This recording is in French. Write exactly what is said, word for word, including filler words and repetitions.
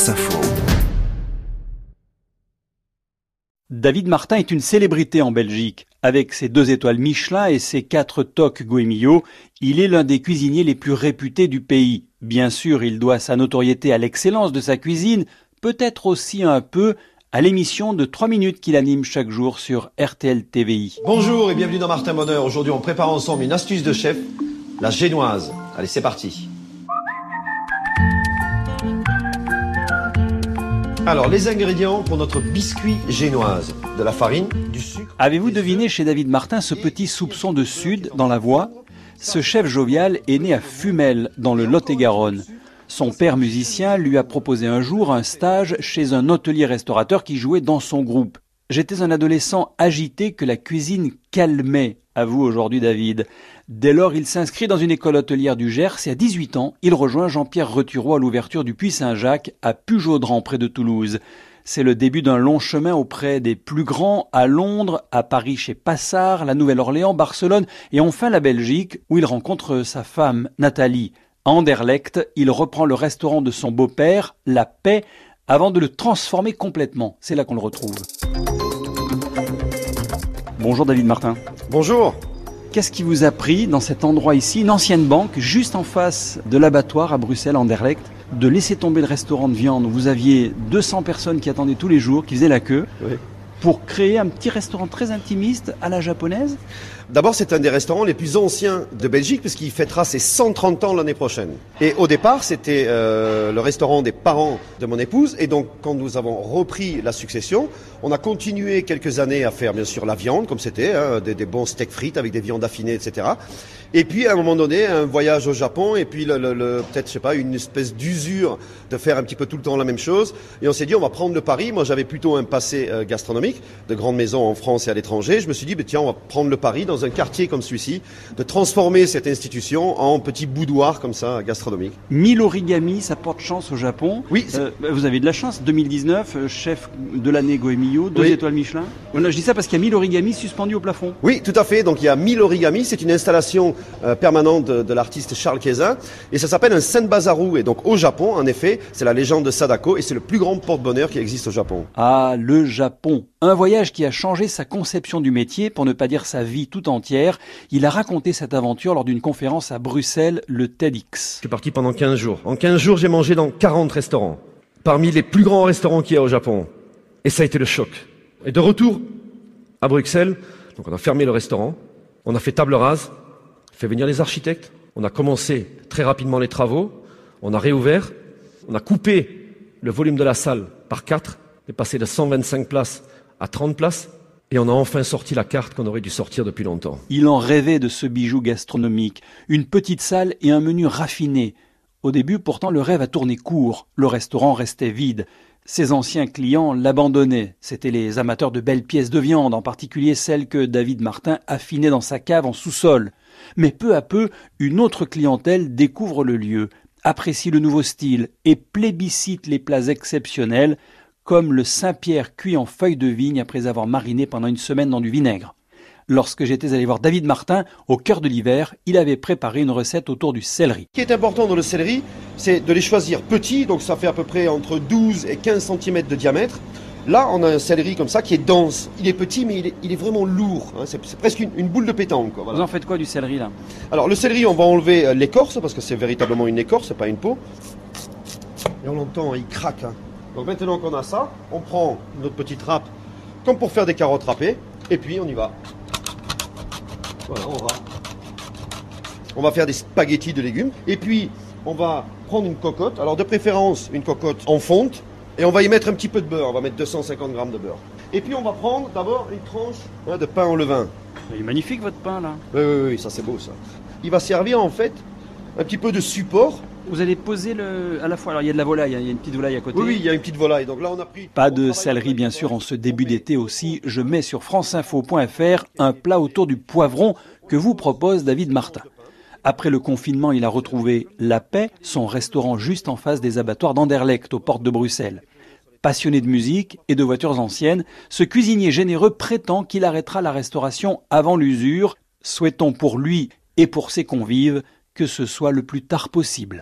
France Info. David Martin est une célébrité en Belgique. Avec ses deux étoiles Michelin et ses quatre toques Goemio, il est l'un des cuisiniers les plus réputés du pays. Bien sûr, il doit sa notoriété à l'excellence de sa cuisine, peut-être aussi un peu à l'émission de trois minutes qu'il anime chaque jour sur R T L T V I. Bonjour et bienvenue dans Martin Bonheur. Aujourd'hui, on prépare ensemble une astuce de chef, la génoise. Allez, c'est parti. Alors, les ingrédients pour notre biscuit génoise. De la farine, du sucre... Avez-vous deviné chez David Martin ce petit soupçon de sud dans la voix ? Ce chef jovial est né à Fumel, dans le Lot-et-Garonne. Son père musicien lui a proposé un jour un stage chez un hôtelier-restaurateur qui jouait dans son groupe. J'étais un adolescent agité que la cuisine calmait, avoue aujourd'hui David. Dès lors, il s'inscrit dans une école hôtelière du Gers et à dix-huit ans, il rejoint Jean-Pierre Rethureau à l'ouverture du Puy Saint-Jacques à Pujaudran, près de Toulouse. C'est le début d'un long chemin auprès des plus grands à Londres, à Paris chez Passard, la Nouvelle-Orléans, Barcelone et enfin la Belgique où il rencontre sa femme Nathalie. À Anderlecht, il reprend le restaurant de son beau-père, La Paix, avant de le transformer complètement. C'est là qu'on le retrouve. Bonjour David Martin. Bonjour. Qu'est-ce qui vous a pris dans cet endroit ici, une ancienne banque, juste en face de l'abattoir à Bruxelles, Anderlecht, de laisser tomber le restaurant de viande où vous aviez deux cents personnes qui attendaient tous les jours, qui faisaient la queue, oui, pour créer un petit restaurant très intimiste à la japonaise? D'abord, c'est un des restaurants les plus anciens de Belgique puisqu'il fêtera ses cent trente ans l'année prochaine. Et au départ, c'était euh, le restaurant des parents de mon épouse. Et donc, quand nous avons repris la succession, on a continué quelques années à faire, bien sûr, la viande, comme c'était, hein, des, des bons steaks frites avec des viandes affinées, et cetera. Et puis, à un moment donné, un voyage au Japon et puis le, le, le, peut-être, je sais pas, une espèce d'usure de faire un petit peu tout le temps la même chose. Et on s'est dit, on va prendre le pari. Moi, j'avais plutôt un passé euh, gastronomique, de grandes maisons en France et à l'étranger. Je me suis dit, bah, tiens, on va prendre le pari dans un quartier comme celui-ci, de transformer cette institution en petit boudoir comme ça, gastronomique. mille origami, ça porte chance au Japon. Oui. Euh, vous avez de la chance. deux mille dix-neuf, euh, chef de l'année Goemio, deux oui. étoiles Michelin. Voilà, je dis ça parce qu'il y a mille origami suspendus au plafond. Oui, tout à fait. Donc il y a mille origami. C'est une installation euh, permanente de, de l'artiste Charles Quezin. Et ça s'appelle un Senbazaru. Et donc au Japon, en effet, c'est la légende de Sadako. Et c'est le plus grand porte-bonheur qui existe au Japon. Ah, le Japon. Un voyage qui a changé sa conception du métier, pour ne pas dire sa vie tout entière. Il a raconté cette aventure lors d'une conférence à Bruxelles, le TEDx. Je suis parti pendant quinze jours. En quinze jours, j'ai mangé dans quarante restaurants. Parmi les plus grands restaurants qu'il y a au Japon. Et ça a été le choc. Et de retour à Bruxelles, donc on a fermé le restaurant, on a fait table rase, fait venir les architectes, on a commencé très rapidement les travaux, on a réouvert, on a coupé le volume de la salle par quatre, et passé de cent vingt-cinq places à trente places, et on a enfin sorti la carte qu'on aurait dû sortir depuis longtemps. Il en rêvait de ce bijou gastronomique, une petite salle et un menu raffiné. Au début, pourtant, le rêve a tourné court, le restaurant restait vide. Ses anciens clients l'abandonnaient. C'étaient les amateurs de belles pièces de viande, en particulier celles que David Martin affinait dans sa cave en sous-sol. Mais peu à peu, une autre clientèle découvre le lieu, apprécie le nouveau style et plébiscite les plats exceptionnels, comme le Saint-Pierre cuit en feuilles de vigne après avoir mariné pendant une semaine dans du vinaigre. Lorsque j'étais allé voir David Martin, au cœur de l'hiver, il avait préparé une recette autour du céleri. Ce qui est important dans le céleri, c'est de les choisir petits, donc ça fait à peu près entre douze et quinze centimètres de diamètre. Là, on a un céleri comme ça qui est dense. Il est petit, mais il est, il est vraiment lourd. Hein. C'est, c'est presque une, une boule de pétanque. Quoi, voilà. Vous en faites quoi du céleri là? Alors le céleri, on va enlever l'écorce, parce que c'est véritablement une écorce, c'est pas une peau. Et on l'entend, il craque. Hein. Donc maintenant qu'on a ça, on prend notre petite râpe, comme pour faire des carottes râpées, et puis on y va. Voilà, on va. On va faire des spaghettis de légumes, et puis on va prendre une cocotte, alors de préférence une cocotte en fonte, et on va y mettre un petit peu de beurre, on va mettre deux cent cinquante grammes de beurre. Et puis on va prendre d'abord une tranche hein, de pain en levain. Il est magnifique votre pain là. Oui, oui, oui, ça c'est beau ça. Il va servir en fait un petit peu de support. Vous allez poser le... à la fois, alors il y a de la volaille, il y a une petite volaille à côté. Oui, oui, il y a une petite volaille. Donc là, on a pris... Pas de céleri bien sûr en ce début d'été aussi. Je mets sur franceinfo point f r un plat autour du poivron que vous propose David Martin. Après le confinement, il a retrouvé La Paix, son restaurant juste en face des abattoirs d'Anderlecht, aux portes de Bruxelles. Passionné de musique et de voitures anciennes, ce cuisinier généreux prétend qu'il arrêtera la restauration avant l'usure. Souhaitons pour lui et pour ses convives que ce soit le plus tard possible.